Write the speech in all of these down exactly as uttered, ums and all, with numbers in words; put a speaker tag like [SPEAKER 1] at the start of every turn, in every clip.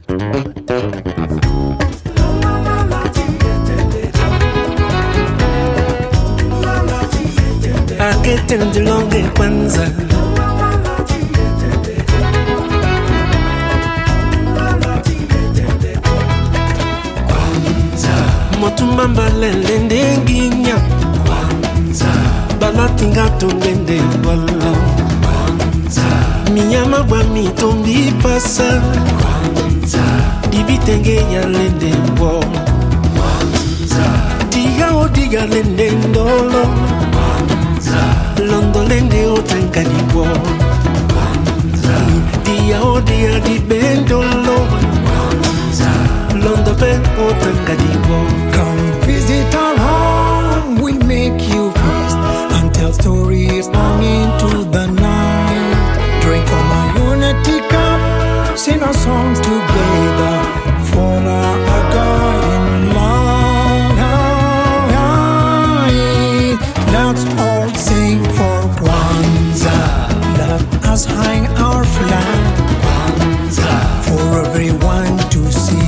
[SPEAKER 1] Aketende longe kwanza Motuma mbalele ndenginya Balatinga tungende wala Miyama ba mitombi pasa Dibitenge ya lende wo Diga o diga lende ndolo Londo lende o tankani wo Dia o dia di bendolo Londo pe o tankani wo.
[SPEAKER 2] Come visit our home, we'll make you feast and tell stories long into the night. Drink from our unity cup, sing our songs together, follow our God in love. Let's all sing for Kwanzaa. Let us hang our flag for everyone to see.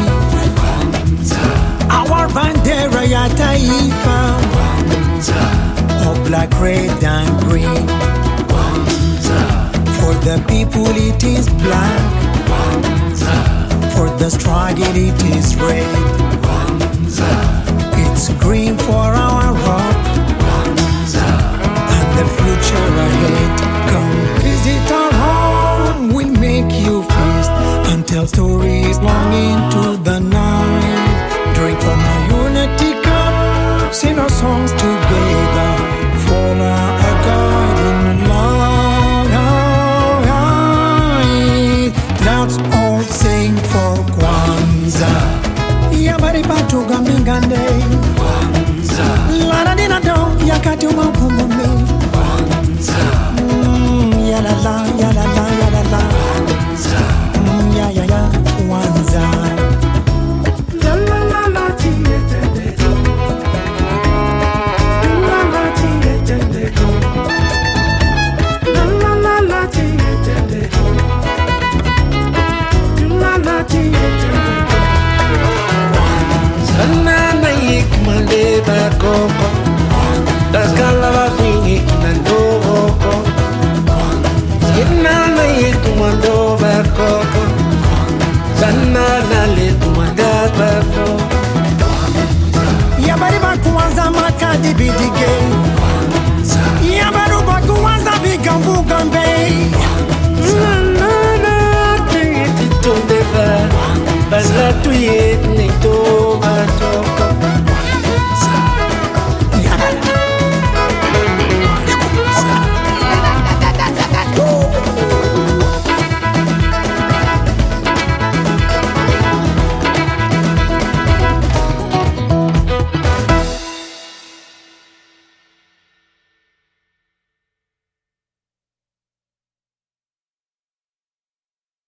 [SPEAKER 2] Our bandera ya taifa of black, red and green. For the people it is black, for the struggle it is red. It's green for our hope and the future ahead. Come visit our home, we'll make you feast and tell stories long into the night. Drink from our unity cup, sing our songs together, follow our God in love. Let's all sing for Kwanzaa. Yabari batu gambingande Kwanzaa. Lana dina do yakati umapumumi Kwanzaa. Mm, ya la la, ya la la, ya la la Kwanzaa. Mm, ya ya ya, Kwanzaa.
[SPEAKER 1] Banana yik mande ba koko Daskala ba kwingi kinandoko Yenana yik mando ba koko Banana lit manda ba koko
[SPEAKER 2] Yabari ba Kwanzaa makadi bidige Yabaru ba Kwanzaa bigambu gambe